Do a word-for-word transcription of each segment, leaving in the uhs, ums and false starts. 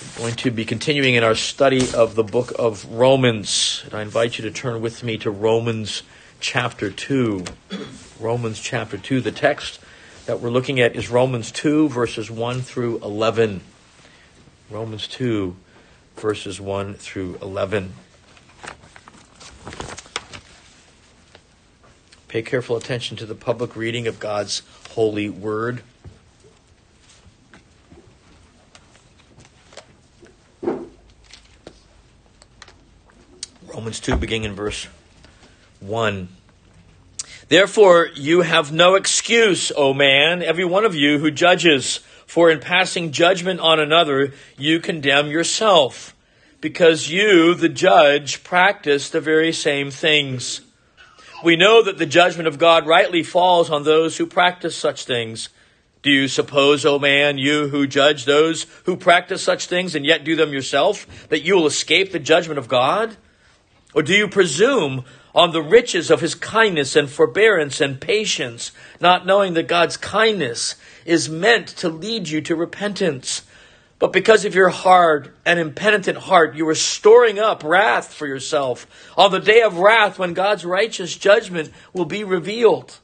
Going to be continuing in our study of the book of Romans. And I invite you to turn with me to Romans chapter two. Romans chapter two. The text that we're looking at is Romans two, verses one through eleven. Romans two, verses one through eleven. Pay careful attention to the public reading of God's holy word. Romans two, beginning in verse one. Therefore, you have no excuse, O man, every one of you who judges, for in passing judgment on another, you condemn yourself, because you, the judge, practice the very same things. We know that the judgment of God rightly falls on those who practice such things. Do you suppose, O man, you who judge those who practice such things and yet do them yourself, that you will escape the judgment of God? Or do you presume on the riches of his kindness and forbearance and patience, not knowing that God's kindness is meant to lead you to repentance? But because of your hard and impenitent heart, you are storing up wrath for yourself on the day of wrath when God's righteous judgment will be revealed.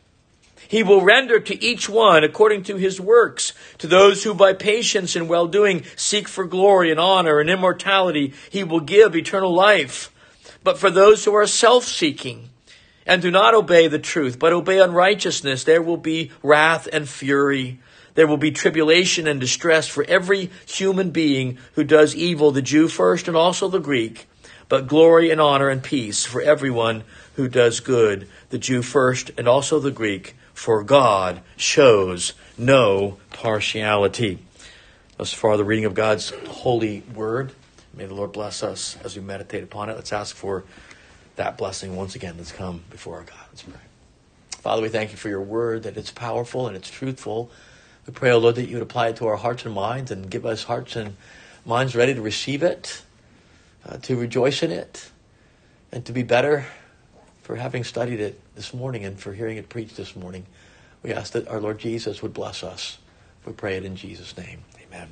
He will render to each one according to his works. To those who by patience and well-doing seek for glory and honor and immortality, he will give eternal life. But for those who are self-seeking and do not obey the truth, but obey unrighteousness, there will be wrath and fury. There will be tribulation and distress for every human being who does evil, the Jew first and also the Greek, but glory and honor and peace for everyone who does good, the Jew first and also the Greek, for God shows no partiality. Thus far, the reading of God's holy word. May the Lord bless us as we meditate upon it. Let's ask for that blessing once again. Let's come before our God. Let's pray. Father, we thank you for your word, that it's powerful and it's truthful. We pray, O Lord, that you would apply it to our hearts and minds and give us hearts and minds ready to receive it, uh, to rejoice in it, and to be better for having studied it this morning and for hearing it preached this morning. We ask that our Lord Jesus would bless us. We pray it in Jesus' name. Amen.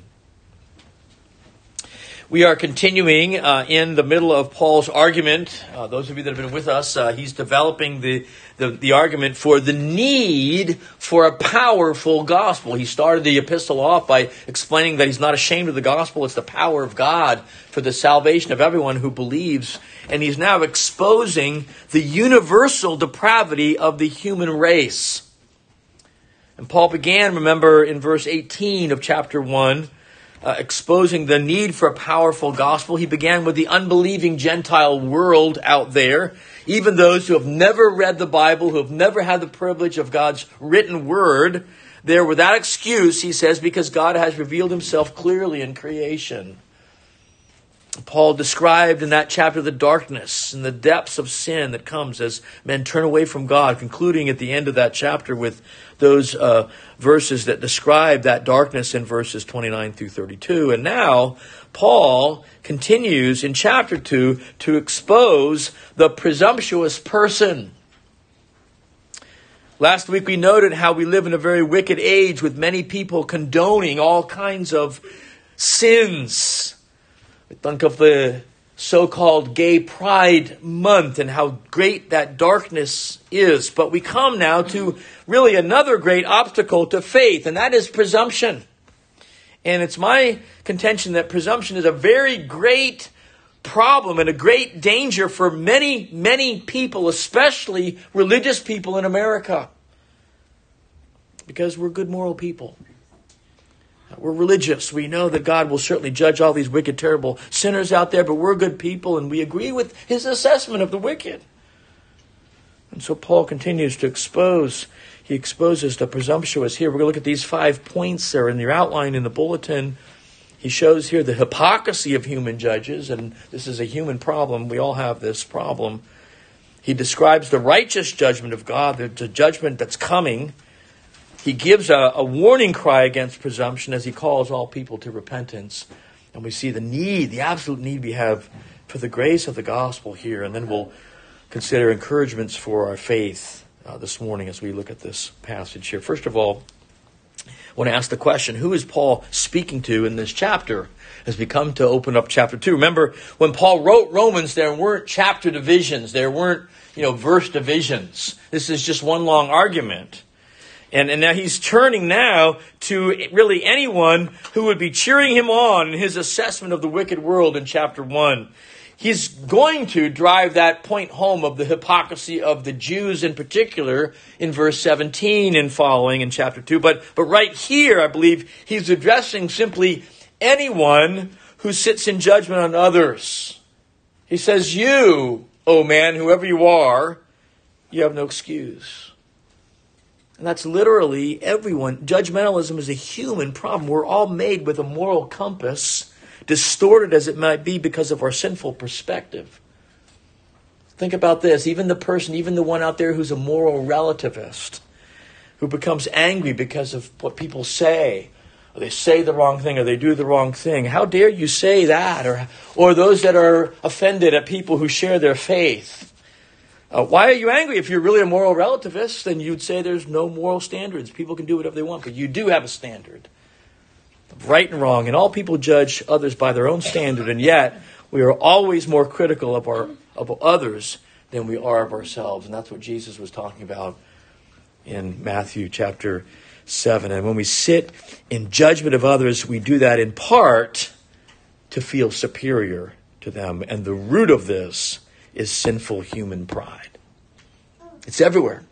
We are continuing uh, in the middle of Paul's argument. Uh, those of you that have been with us, uh, he's developing the, the, the argument for the need for a powerful gospel. He started the epistle off by explaining that he's not ashamed of the gospel. It's the power of God for the salvation of everyone who believes. And he's now exposing the universal depravity of the human race. And Paul began, remember, in verse eighteen of chapter one, Uh, exposing the need for a powerful gospel. He began with the unbelieving Gentile world out there, even those who have never read the Bible, who have never had the privilege of God's written word. They're without excuse, he says, because God has revealed himself clearly in creation. Paul described in that chapter the darkness and the depths of sin that comes as men turn away from God, concluding at the end of that chapter with those uh, verses that describe that darkness in verses twenty-nine through thirty-two. And now Paul continues in chapter two to expose the presumptuous person. Last week we noted how we live in a very wicked age with many people condoning all kinds of sins. We think of the so-called Gay Pride Month and how great that darkness is. But we come now to really another great obstacle to faith, and that is presumption. And it's my contention that presumption is a very great problem and a great danger for many, many people, especially religious people in America. Because we're good moral people. We're religious. We know that God will certainly judge all these wicked, terrible sinners out there, but we're good people and we agree with his assessment of the wicked. And so Paul continues to expose, he exposes the presumptuous here. We're going to look at these five points there in your outline in the bulletin. He shows here the hypocrisy of human judges, and this is a human problem. We all have this problem. He describes the righteous judgment of God, the, the judgment that's coming. He gives a, a warning cry against presumption as he calls all people to repentance. And we see the need, the absolute need we have for the grace of the gospel here. And then we'll consider encouragements for our faith uh, this morning as we look at this passage here. First of all, I want to ask the question, who is Paul speaking to in this chapter as we come to open up chapter two? Remember, when Paul wrote Romans, there weren't chapter divisions. There weren't, you know, verse divisions. This is just one long argument. And, and now he's turning now to really anyone who would be cheering him on in his assessment of the wicked world in chapter one. He's going to drive that point home of the hypocrisy of the Jews in particular in verse seventeen and following in chapter two. But, but right here, I believe he's addressing simply anyone who sits in judgment on others. He says, you, oh man, whoever you are, you have no excuse. And that's literally everyone. Judgmentalism is a human problem. We're all made with a moral compass, distorted as it might be because of our sinful perspective. Think about this. Even the person, even the one out there who's a moral relativist, who becomes angry because of what people say, or they say the wrong thing, or they do the wrong thing. How dare you say that? Or, or those that are offended at people who share their faith. Uh, why are you angry? If you're really a moral relativist, then you'd say there's no moral standards. People can do whatever they want, but you do have a standard of right and wrong, and all people judge others by their own standard, and yet we are always more critical of our of others than we are of ourselves, and that's what Jesus was talking about in Matthew chapter seven. And when we sit in judgment of others, we do that in part to feel superior to them, and the root of this is sinful human pride. It's everywhere.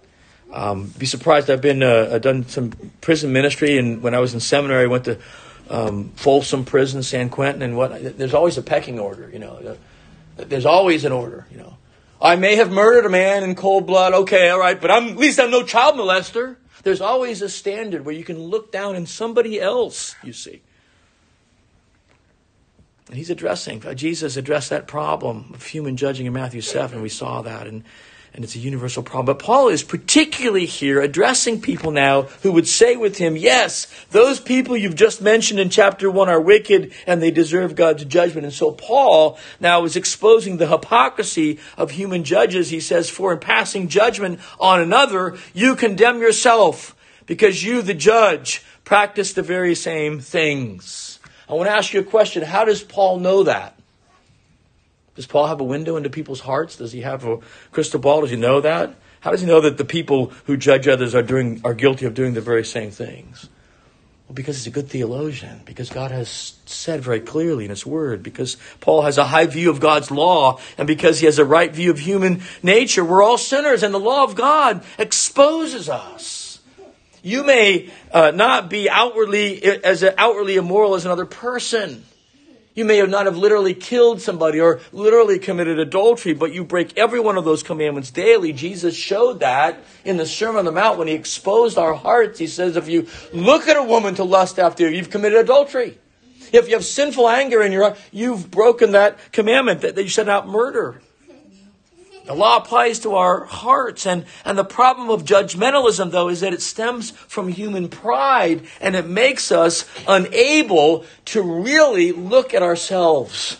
Um, be surprised. I've been uh, I've done some prison ministry, and when I was in seminary, I went to um, Folsom Prison, San Quentin, and what. There's always a pecking order, you know. There's always an order, you know. I may have murdered a man in cold blood. Okay, all right, but I'm at least I'm no child molester. There's always a standard where you can look down on somebody else. You see. And he's addressing, Jesus addressed that problem of human judging in Matthew seven. We saw that, and, and it's a universal problem. But Paul is particularly here addressing people now who would say with him, yes, those people you've just mentioned in chapter one are wicked and they deserve God's judgment. And so Paul now is exposing the hypocrisy of human judges. He says, for in passing judgment on another, you condemn yourself because you, the judge, practice the very same things. I want to ask you a question. How does Paul know that? Does Paul have a window into people's hearts? Does he have a crystal ball? Does he know that? How does he know that the people who judge others are doing are guilty of doing the very same things? Well, because he's a good theologian. Because God has said very clearly in his word. Because Paul has a high view of God's law. And because he has a right view of human nature. We're all sinners, and the law of God exposes us. You may uh, not be outwardly as outwardly immoral as another person. You may have not have literally killed somebody or literally committed adultery, but you break every one of those commandments daily. Jesus showed that in the Sermon on the Mount when he exposed our hearts. He says, if you look at a woman to lust after her, you've committed adultery. If you have sinful anger in your heart, you've broken that commandment that, that you should not murder. The law applies to our hearts. And, and the problem of judgmentalism, though, is that it stems from human pride. And it makes us unable to really look at ourselves.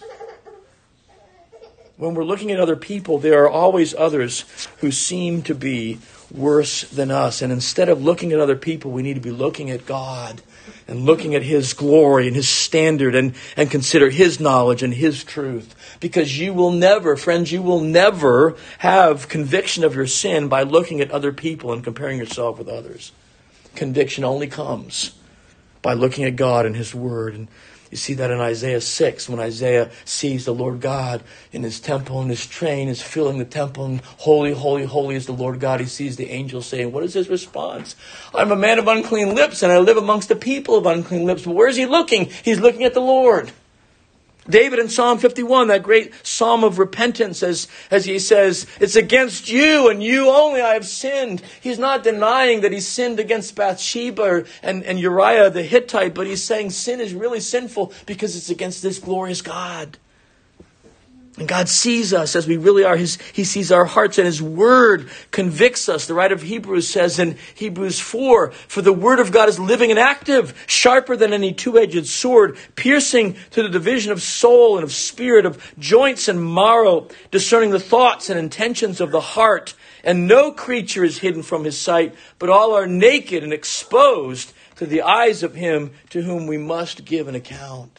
When we're looking at other people, there are always others who seem to be worse than us. And instead of looking at other people, we need to be looking at God. And looking at his glory and his standard and, and consider his knowledge and his truth. Because you will never, friends, you will never have conviction of your sin by looking at other people and comparing yourself with others. Conviction only comes by looking at God and his word. And you see that in Isaiah six, when Isaiah sees the Lord God in his temple, and his train is filling the temple, and holy, holy, holy is the Lord God. He sees the angel saying, what is his response? I'm a man of unclean lips, and I live amongst the people of unclean lips. But where is he looking? He's looking at the Lord. David in Psalm fifty-one, that great psalm of repentance, as, as he says, it's against you and you only I have sinned. He's not denying that he sinned against Bathsheba and, and Uriah the Hittite, but he's saying sin is really sinful because it's against this glorious God. And God sees us as we really are. His, he sees our hearts, and his word convicts us. The writer of Hebrews says in Hebrews four, for the word of God is living and active, sharper than any two-edged sword, piercing to the division of soul and of spirit, of joints and marrow, discerning the thoughts and intentions of the heart. And no creature is hidden from his sight, but all are naked and exposed to the eyes of him to whom we must give an account.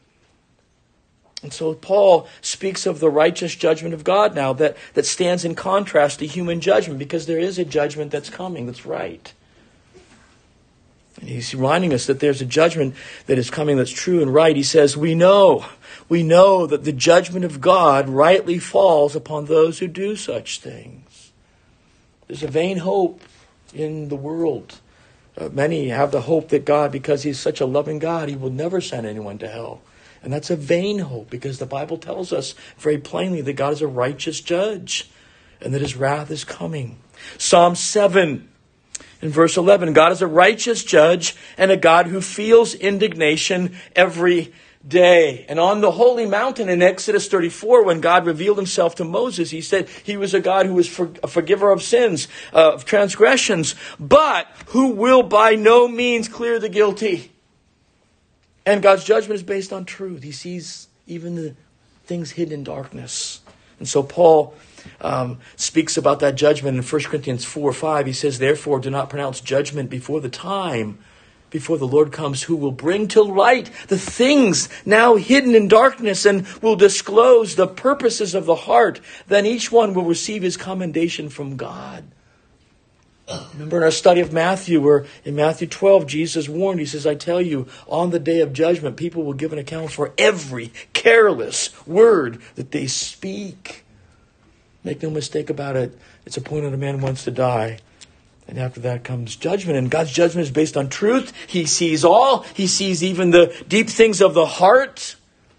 And so Paul speaks of the righteous judgment of God now that, that stands in contrast to human judgment, because there is a judgment that's coming that's right. And he's reminding us that there's a judgment that is coming that's true and right. He says, we know, we know that the judgment of God rightly falls upon those who do such things. There's a vain hope in the world. Uh, many have the hope that God, because he's such a loving God, he will never send anyone to hell. And that's a vain hope, because the Bible tells us very plainly that God is a righteous judge and that his wrath is coming. Psalm seven in verse eleven, God is a righteous judge and a God who feels indignation every day. And on the holy mountain in Exodus thirty-four, when God revealed himself to Moses, he said he was a God who was for, a forgiver of sins, uh, of transgressions, but who will by no means clear the guilty. And God's judgment is based on truth. He sees even the things hidden in darkness. And so Paul um, speaks about that judgment in First Corinthians four five. He says, therefore, do not pronounce judgment before the time, before the Lord comes, who will bring to light the things now hidden in darkness and will disclose the purposes of the heart. Then each one will receive his commendation from God. Remember in our study of Matthew, where in Matthew twelve, Jesus warned, he says, I tell you, on the day of judgment, people will give an account for every careless word that they speak. Make no mistake about it. It's appointed a man once to die. And after that comes judgment. And God's judgment is based on truth. He sees all. He sees even the deep things of the heart.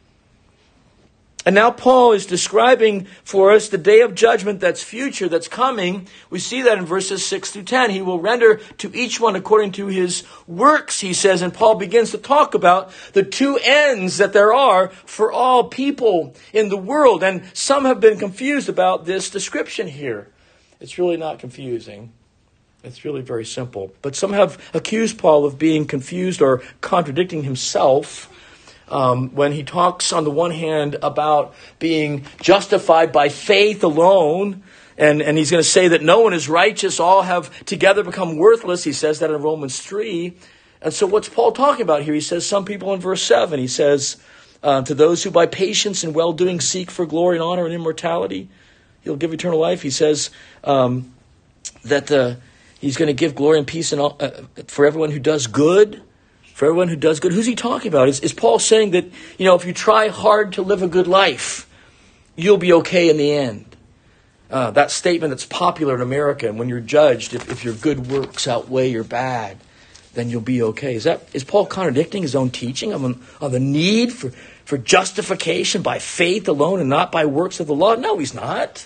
And now Paul is describing for us the day of judgment that's future, that's coming. We see that in verses six through ten. He will render to each one according to his works, he says. And Paul begins to talk about the two ends that there are for all people in the world. And some have been confused about this description here. It's really not confusing. It's really very simple. But some have accused Paul of being confused or contradicting himself. Um, when he talks on the one hand about being justified by faith alone, and, and he's going to say that no one is righteous, all have together become worthless. He says that in Romans three. And so what's Paul talking about here? He says some people in verse seven, he says, uh, to those who by patience and well-doing seek for glory and honor and immortality, he'll give eternal life. He says um, that uh, he's going to give glory and peace and all, uh, for everyone who does good. For everyone who does good. Who's he talking about? Is, is Paul saying that, you know, if you try hard to live a good life, you'll be okay in the end? Uh, that statement that's popular in America, and when you're judged, if, if your good works outweigh your bad, then you'll be okay. Is that is Paul contradicting his own teaching on, on the need for, for justification by faith alone and not by works of the law? No, he's not.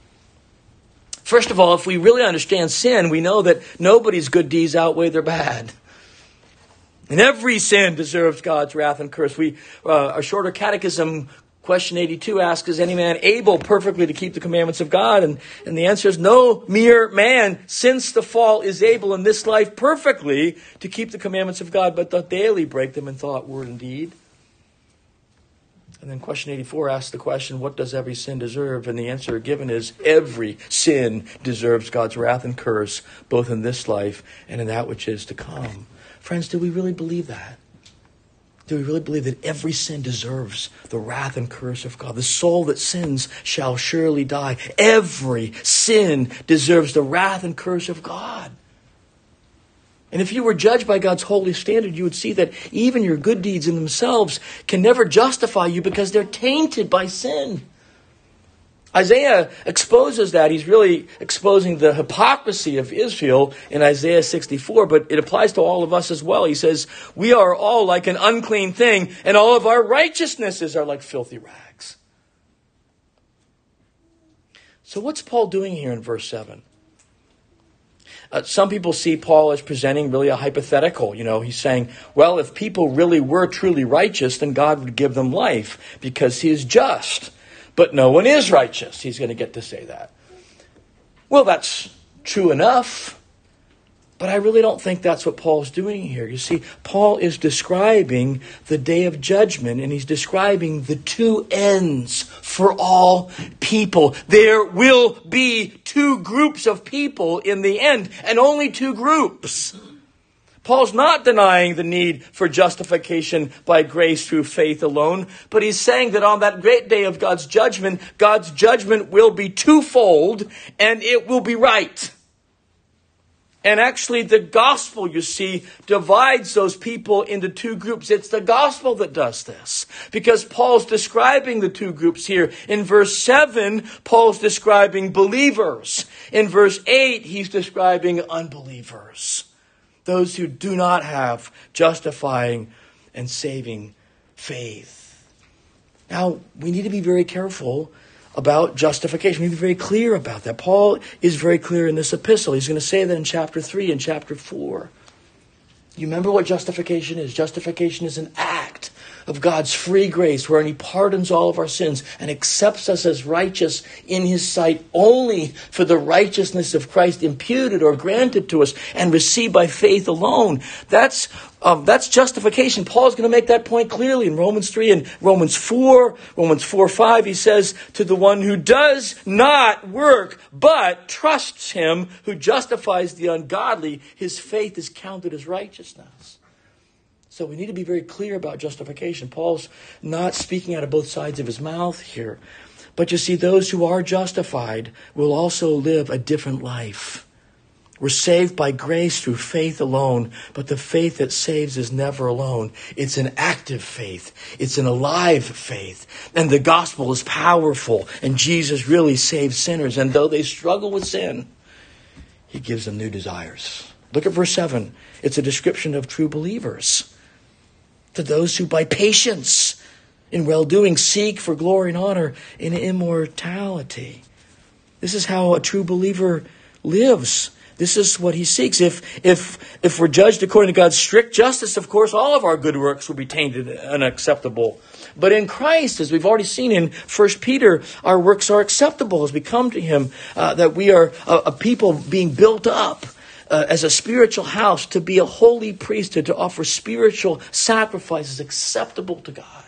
First of all, if we really understand sin, we know that nobody's good deeds outweigh their bad. And every sin deserves God's wrath and curse. We, uh, our shorter catechism, question eighty-two, asks, is any man able perfectly to keep the commandments of God? And, and the answer is no mere man, since the fall, is able in this life perfectly to keep the commandments of God, but doth daily break them in thought, word, and deed. And then question eighty-four asks the question, what does every sin deserve? And the answer given is every sin deserves God's wrath and curse, both in this life and in that which is to come. Friends, do we really believe that? Do we really believe that every sin deserves the wrath and curse of God? The soul that sins shall surely die. Every sin deserves the wrath and curse of God. And if you were judged by God's holy standard, you would see that even your good deeds in themselves can never justify you because they're tainted by sin. Isaiah exposes that. He's really exposing the hypocrisy of Israel in Isaiah sixty-four, but it applies to all of us as well. He says, we are all like an unclean thing, and all of our righteousnesses are like filthy rags. So what's Paul doing here in verse seven? Uh, some people see Paul as presenting really a hypothetical. You know, he's saying, well, if people really were truly righteous, then God would give them life because he is just. But no one is righteous. He's going to get to say that. Well, that's true enough. But I really don't think that's what Paul's doing here. You see, Paul is describing the day of judgment, and he's describing the two ends for all people. There will be two groups of people in the end, and only two groups. Paul's not denying the need for justification by grace through faith alone, but he's saying that on that great day of God's judgment, God's judgment will be twofold and it will be right. And actually the gospel, you see, divides those people into two groups. It's the gospel that does this. Because Paul's describing the two groups here. In verse seven, Paul's describing believers. In verse eight, he's describing unbelievers. Those who do not have justifying and saving faith. Now, we need to be very careful about justification. We need to be very clear about that. Paul is very clear in this epistle. He's going to say that in chapter three and chapter four. You remember what justification is? Justification is an act of God's free grace wherein he pardons all of our sins and accepts us as righteous in his sight only for the righteousness of Christ imputed or granted to us and received by faith alone. That's um, that's justification. Paul's going to make that point clearly in Romans three and Romans four. Romans four five, he says, to the one who does not work but trusts him who justifies the ungodly, his faith is counted as righteousness. So we need to be very clear about justification. Paul's not speaking out of both sides of his mouth here. But you see, those who are justified will also live a different life. We're saved by grace through faith alone, but the faith that saves is never alone. It's an active faith. It's an alive faith. And the gospel is powerful, and Jesus really saves sinners. And though they struggle with sin, he gives them new desires. Look at verse seven. It's a description of true believers. To those who by patience in well-doing seek for glory and honor in immortality. This is how a true believer lives. This is what he seeks. If if if we're judged according to God's strict justice, of course, all of our good works will be tainted and unacceptable. But in Christ, as we've already seen in First Peter, our works are acceptable as we come to him, uh, that we are a, a people being built up Uh, as a spiritual house, to be a holy priesthood, to offer spiritual sacrifices acceptable to God.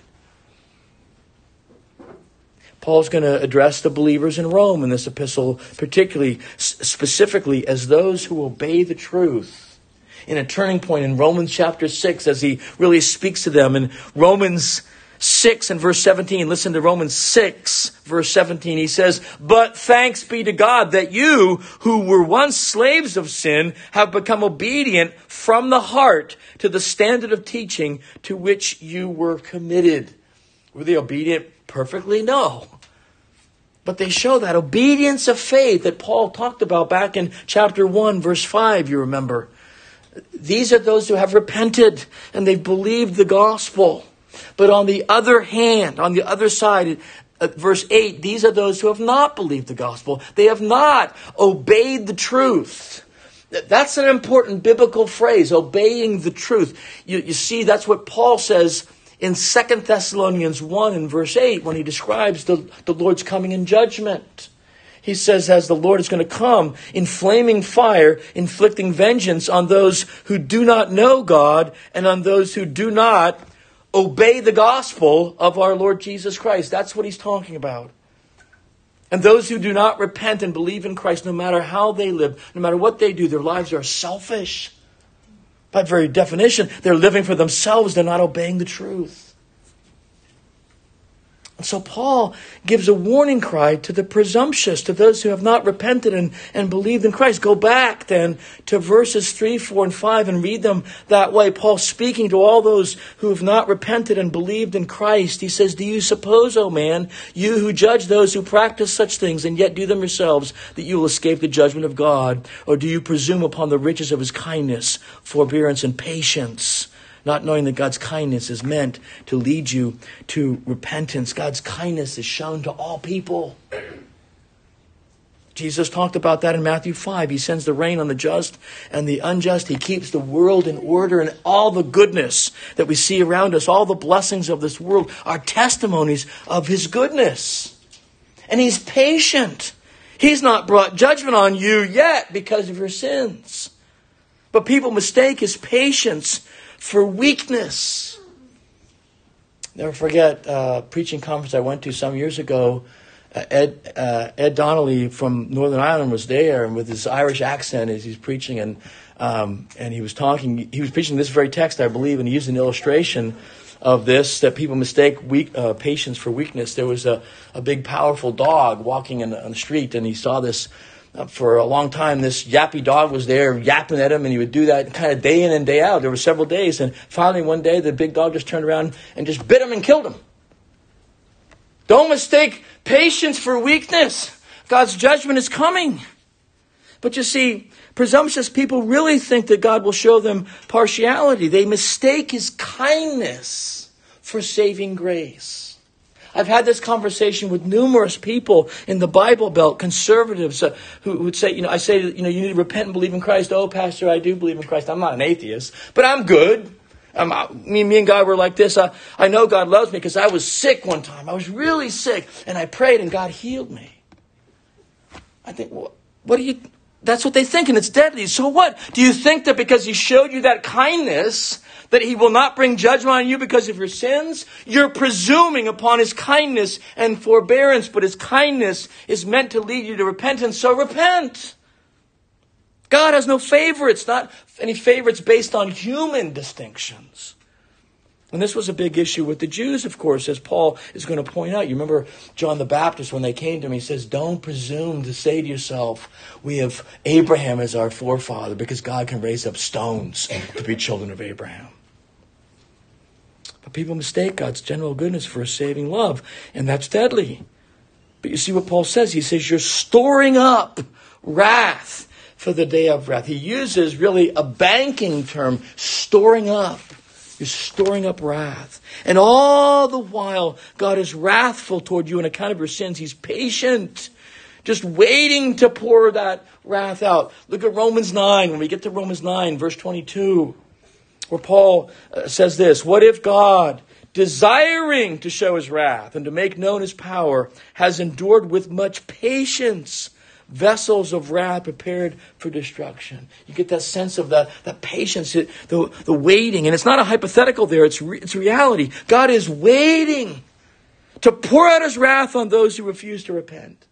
Paul's going to address the believers in Rome in this epistle, particularly, specifically as those who obey the truth. In a turning point in Romans chapter six, as he really speaks to them. In Romans six and verse seventeen, listen to Romans six, verse seventeen. He says, "But thanks be to God that you, who were once slaves of sin, have become obedient from the heart to the standard of teaching to which you were committed." Were they obedient perfectly? No. But they show that obedience of faith that Paul talked about back in chapter one, verse five, you remember. These are those who have repented and they've believed the gospel. But on the other hand, on the other side, uh, verse eight, these are those who have not believed the gospel. They have not obeyed the truth. That's an important biblical phrase, obeying the truth. You, you see, that's what Paul says in Second Thessalonians one and verse eight when he describes the, the Lord's coming in judgment. He says, as the Lord is going to come in flaming fire, inflicting vengeance on those who do not know God and on those who do not obey the gospel of our Lord Jesus Christ. That's what he's talking about. And those who do not repent and believe in Christ, no matter how they live, no matter what they do, their lives are selfish. By very definition, they're living for themselves. They're not obeying the truth. And so Paul gives a warning cry to the presumptuous, to those who have not repented and, and believed in Christ. Go back then to verses three, four, and five and read them that way. Paul speaking to all those who have not repented and believed in Christ. He says, "Do you suppose, O man, you who judge those who practice such things and yet do them yourselves, that you will escape the judgment of God? Or do you presume upon the riches of his kindness, forbearance, and patience, not knowing that God's kindness is meant to lead you to repentance?" God's kindness is shown to all people. Jesus talked about that in Matthew five. He sends the rain on the just and the unjust. He keeps the world in order, and all the goodness that we see around us, all the blessings of this world are testimonies of his goodness. And he's patient. He's not brought judgment on you yet because of your sins. But people mistake his patience for weakness. Never forget a preaching conference I went to some years ago. uh, Ed uh, Ed Donnelly from Northern Ireland was there, and with his Irish accent as he's preaching, and um, and he was talking. He was preaching this very text, I believe, and he used an illustration of this, that people mistake weak uh, patience for weakness. There was a, a big, powerful dog walking in the, on the street, and he saw this uh, for a long time. This yappy dog was there yapping at him, and he would do that kind of day in and day out. There were several days, and finally one day the big dog just turned around and just bit him and killed him. Don't mistake patience for weakness. God's judgment is coming. But you see, presumptuous people really think that God will show them partiality. They mistake his kindness for saving grace. I've had this conversation with numerous people in the Bible Belt, conservatives, uh, who would say, you know, I say, you know, you need to repent and believe in Christ. Oh, Pastor, I do believe in Christ. I'm not an atheist, but I'm good. Um, I, me, me and God were like this. I, I know God loves me because I was sick one time. I was really sick, and I prayed, and God healed me. I think, well, what do you... That's what they think, and it's deadly. So what? Do you think that because he showed you that kindness, that he will not bring judgment on you because of your sins? You're presuming upon his kindness and forbearance, but his kindness is meant to lead you to repentance, so repent. God has no favorites, not any favorites based on human distinctions. And this was a big issue with the Jews, of course, as Paul is going to point out. You remember John the Baptist, when they came to him, he says, don't presume to say to yourself, we have Abraham as our forefather, because God can raise up stones to be children of Abraham. But people mistake God's general goodness for a saving love, and that's deadly. But you see what Paul says? He says, you're storing up wrath for the day of wrath. He uses really a banking term, storing up. You're storing up wrath. And all the while, God is wrathful toward you on account of your sins. He's patient, just waiting to pour that wrath out. Look at Romans nine. When we get to Romans nine, verse twenty-two, where Paul uh, says this, what if God, desiring to show his wrath and to make known his power, has endured with much patience vessels of wrath prepared for destruction? You get that sense of that, that patience, the, the waiting. And it's not a hypothetical there, it's, re, it's reality. God is waiting to pour out his wrath on those who refuse to repent.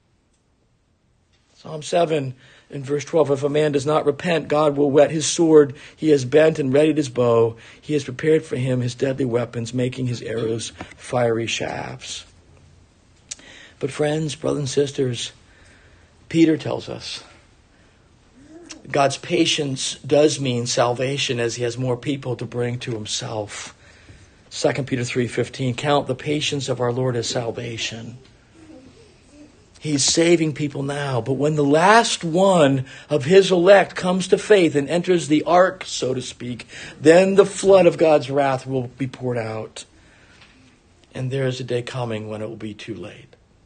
Psalm seven in verse twelve, if a man does not repent, God will whet his sword. He has bent and readied his bow. He has prepared for him his deadly weapons, making his arrows fiery shafts. But friends, brothers and sisters, Peter tells us God's patience does mean salvation, as he has more people to bring to himself. Second Peter three fifteen, count the patience of our Lord as salvation. He's saving people now, but when the last one of his elect comes to faith and enters the ark, so to speak, then the flood of God's wrath will be poured out. And there is a day coming when it will be too late.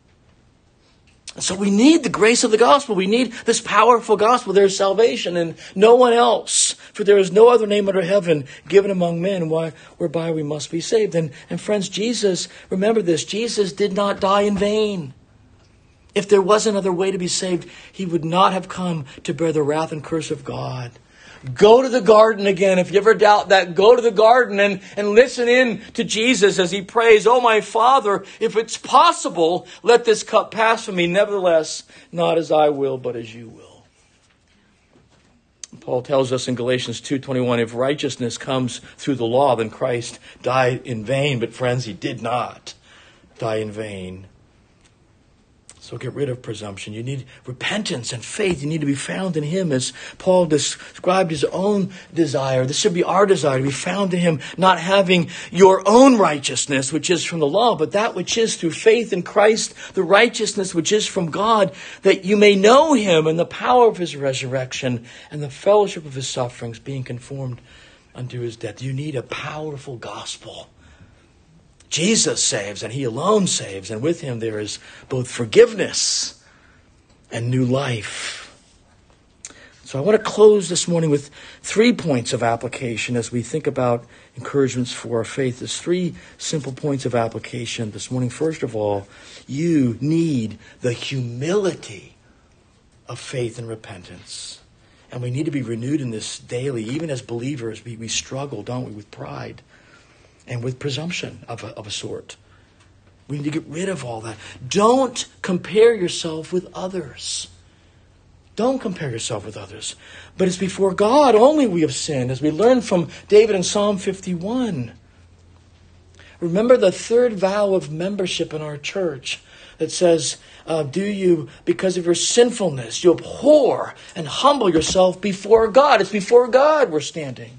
So we need the grace of the gospel. We need this powerful gospel. There is salvation and no one else. For there is no other name under heaven given among men why, whereby we must be saved. And, and friends, Jesus, remember this, Jesus did not die in vain. If there was another way to be saved, he would not have come to bear the wrath and curse of God. Go to the garden again. If you ever doubt that, go to the garden and, and listen in to Jesus as he prays, oh, my Father, if it's possible, let this cup pass from me. Nevertheless, not as I will, but as you will. Paul tells us in Galatians two twenty-one, if righteousness comes through the law, then Christ died in vain. But friends, he did not die in vain. So get rid of presumption. You need repentance and faith. You need to be found in him, as Paul described his own desire. This should be our desire, to be found in him, not having your own righteousness, which is from the law, but that which is through faith in Christ, the righteousness which is from God, that you may know him and the power of his resurrection and the fellowship of his sufferings, being conformed unto his death. You need a powerful gospel. Jesus saves, and he alone saves, and with him there is both forgiveness and new life. So I want to close this morning with three points of application as we think about encouragements for our faith. There's three simple points of application this morning. First of all, you need the humility of faith and repentance. And we need to be renewed in this daily. Even as believers, we, we struggle, don't we, with pride and with presumption of a, of a sort. We need to get rid of all that. Don't compare yourself with others. Don't compare yourself with others. But it's before God only we have sinned, as we learned from David in Psalm fifty-one. Remember the third vow of membership in our church that says, uh, do you, because of your sinfulness, you abhor and humble yourself before God. It's before God we're standing.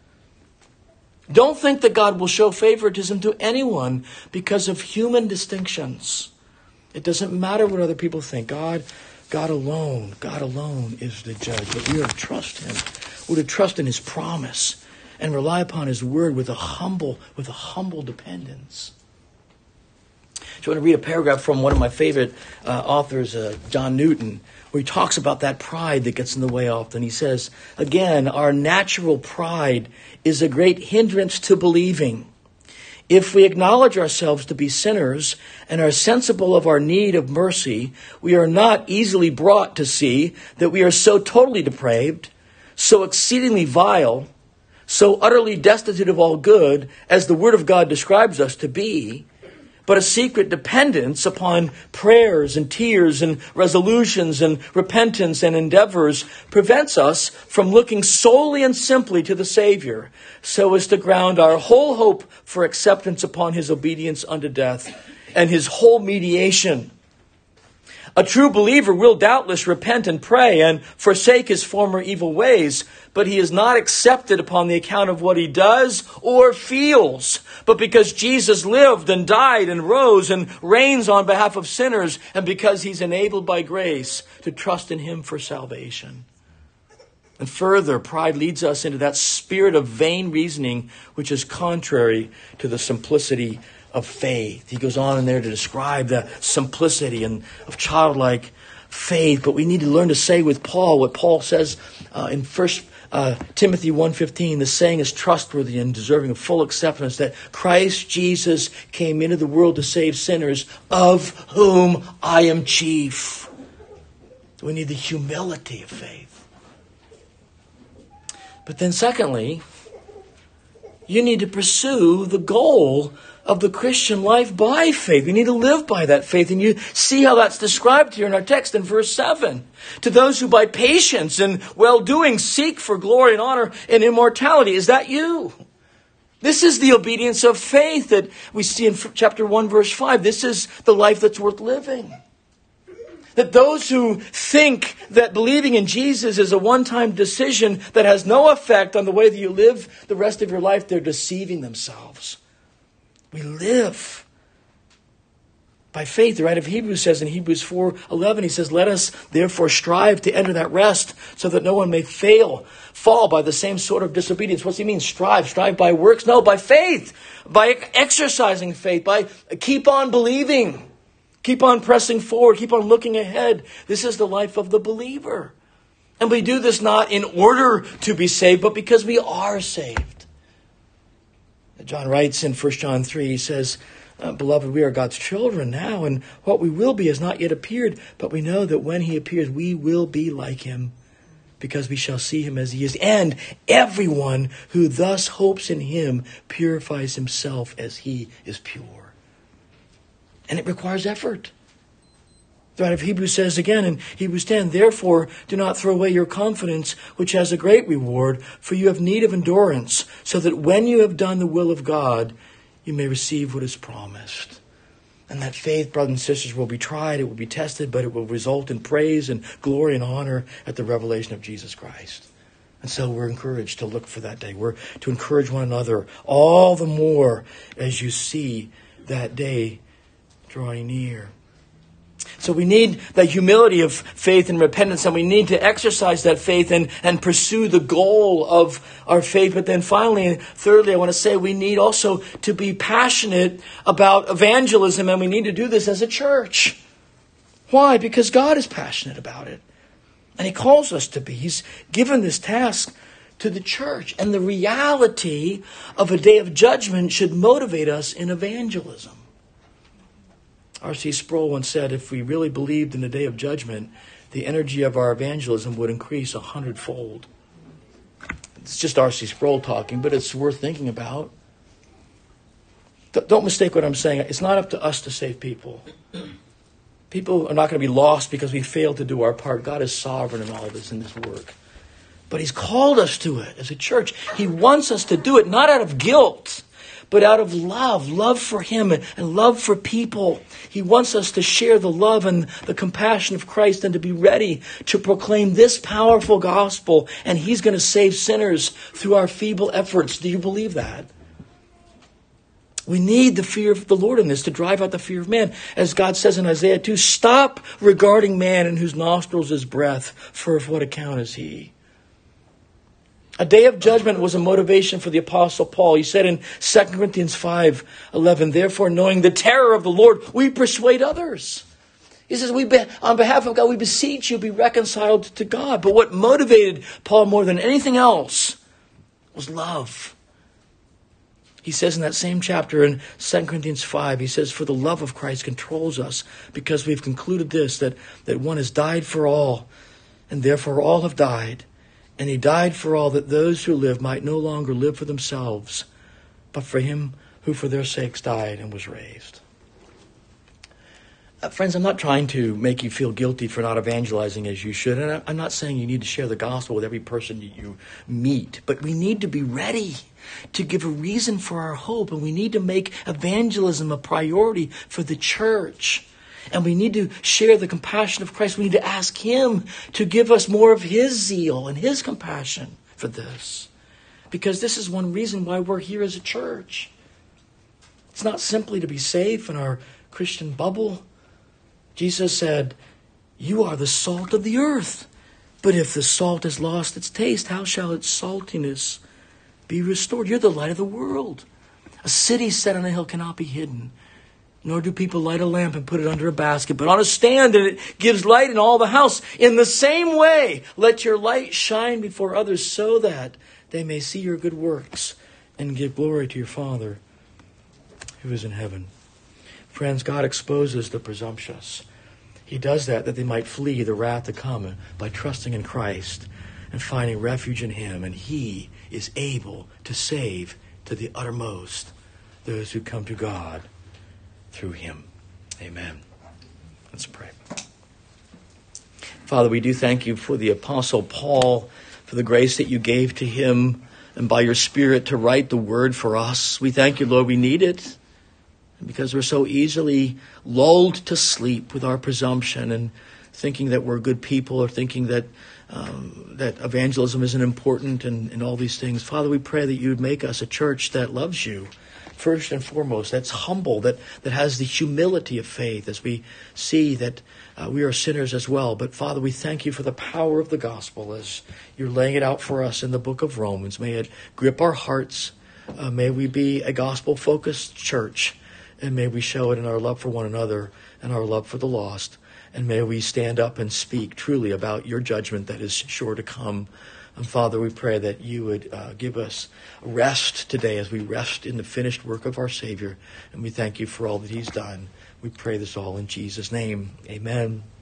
Don't think that God will show favoritism to anyone because of human distinctions. It doesn't matter what other people think. God, God alone, God alone is the judge. But we are to trust Him. We're to trust in His promise and rely upon His word with a humble, with a humble dependence. So I want to read a paragraph from one of my favorite uh, authors, uh, John Newton, where he talks about that pride that gets in the way often. He says, again, our natural pride is a great hindrance to believing. If we acknowledge ourselves to be sinners and are sensible of our need of mercy, we are not easily brought to see that we are so totally depraved, so exceedingly vile, so utterly destitute of all good as the Word of God describes us to be, but a secret dependence upon prayers and tears and resolutions and repentance and endeavors prevents us from looking solely and simply to the Savior, so as to ground our whole hope for acceptance upon His obedience unto death and His whole mediation. A true believer will doubtless repent and pray and forsake his former evil ways, but he is not accepted upon the account of what he does or feels, but because Jesus lived and died and rose and reigns on behalf of sinners, and because he's enabled by grace to trust in Him for salvation. And further, pride leads us into that spirit of vain reasoning, which is contrary to the simplicity of faith. He goes on in there to describe the simplicity and of childlike faith. But we need to learn to say with Paul what Paul says uh, in First uh, Timothy one fifteen. The saying is trustworthy and deserving of full acceptance, that Christ Jesus came into the world to save sinners, of whom I am chief. We need the humility of faith. But then secondly, you need to pursue the goal of the Christian life by faith. We need to live by that faith. And you see how that's described here in our text in verse seven. To those who by patience and well-doing seek for glory and honor and immortality. Is that you? This is the obedience of faith that we see in chapter one, verse five. This is the life that's worth living. That those who think that believing in Jesus is a one-time decision that has no effect on the way that you live the rest of your life, they're deceiving themselves. We live by faith. The writer of Hebrews says in Hebrews four eleven, he says, let us therefore strive to enter that rest so that no one may fail, fall by the same sort of disobedience. What's he mean? Strive. Strive by works? No, by faith. By exercising faith. By keep on believing. Keep on pressing forward. Keep on looking ahead. This is the life of the believer. And we do this not in order to be saved, but because we are saved. John writes in First John three, he says, beloved, we are God's children now, and what we will be has not yet appeared, but we know that when He appears, we will be like Him, because we shall see Him as He is. And everyone who thus hopes in Him purifies himself as He is pure. And it requires effort. The writer of Hebrews says again in Hebrews ten, therefore do not throw away your confidence, which has a great reward, for you have need of endurance, so that when you have done the will of God, you may receive what is promised. And that faith, brothers and sisters, will be tried, it will be tested, but it will result in praise and glory and honor at the revelation of Jesus Christ. And so we're encouraged to look for that day. We're to encourage one another all the more as you see that day drawing near. So we need that humility of faith and repentance, and we need to exercise that faith and, and pursue the goal of our faith. But then finally, thirdly, I want to say we need also to be passionate about evangelism, and we need to do this as a church. Why? Because God is passionate about it. And He calls us to be. He's given this task to the church. And the reality of a day of judgment should motivate us in evangelism. R C Sproul once said, if we really believed in the day of judgment, the energy of our evangelism would increase a hundredfold. It's just R C Sproul talking, but it's worth thinking about. Don't mistake what I'm saying. It's not up to us to save people. People are not going to be lost because we failed to do our part. God is sovereign in all of this, in this work. But he's called us to it as a church. He wants us to do it, not out of guilt, but out of love, love for him and love for people. He wants us to share the love and the compassion of Christ and to be ready to proclaim this powerful gospel. And he's going to save sinners through our feeble efforts. Do you believe that? We need the fear of the Lord in this to drive out the fear of man. As God says in Isaiah two, stop regarding man in whose nostrils is breath, for of what account is he? A day of judgment was a motivation for the Apostle Paul. He said in Second Corinthians five eleven, therefore, knowing the terror of the Lord, we persuade others. He says, we be, on behalf of God, we beseech you, be reconciled to God. But what motivated Paul more than anything else was love. He says in that same chapter in Second Corinthians five, he says, for the love of Christ controls us, because we've concluded this, that, that one has died for all, and therefore all have died. And he died for all, that those who live might no longer live for themselves, but for him who for their sakes died and was raised. Uh, friends, I'm not trying to make you feel guilty for not evangelizing as you should. And I, I'm not saying you need to share the gospel with every person that you meet. But we need to be ready to give a reason for our hope. And we need to make evangelism a priority for the church. And we need to share the compassion of Christ. We need to ask him to give us more of his zeal and his compassion for this. Because this is one reason why we're here as a church. It's not simply to be safe in our Christian bubble. Jesus said, you are the salt of the earth. But if the salt has lost its taste, how shall its saltiness be restored? You're the light of the world. A city set on a hill cannot be hidden. Nor do people light a lamp and put it under a basket, but on a stand, and it gives light in all the house. In the same way, let your light shine before others, so that they may see your good works and give glory to your Father who is in heaven. Friends, God exposes the presumptuous. He does that that they might flee the wrath to come by trusting in Christ and finding refuge in him. And he is able to save to the uttermost those who come to God through him. Amen. Let's pray. Father, we do thank you for the Apostle Paul, for the grace that you gave to him, and by your Spirit to write the word for us. We thank you, Lord, we need it, because we're so easily lulled to sleep with our presumption and thinking that we're good people, or thinking that um, that evangelism isn't important, and, and all these things. Father, we pray that you would make us a church that loves you, first and foremost, that's humble, that, that has the humility of faith, as we see that uh, we are sinners as well. But Father, we thank you for the power of the gospel as you're laying it out for us in the book of Romans. May it grip our hearts. Uh, may we be a gospel-focused church. And may we show it in our love for one another and our love for the lost. And may we stand up and speak truly about your judgment that is sure to come. And Father, we pray that you would uh, give us rest today as we rest in the finished work of our Savior. And we thank you for all that he's done. We pray this all in Jesus' name. Amen.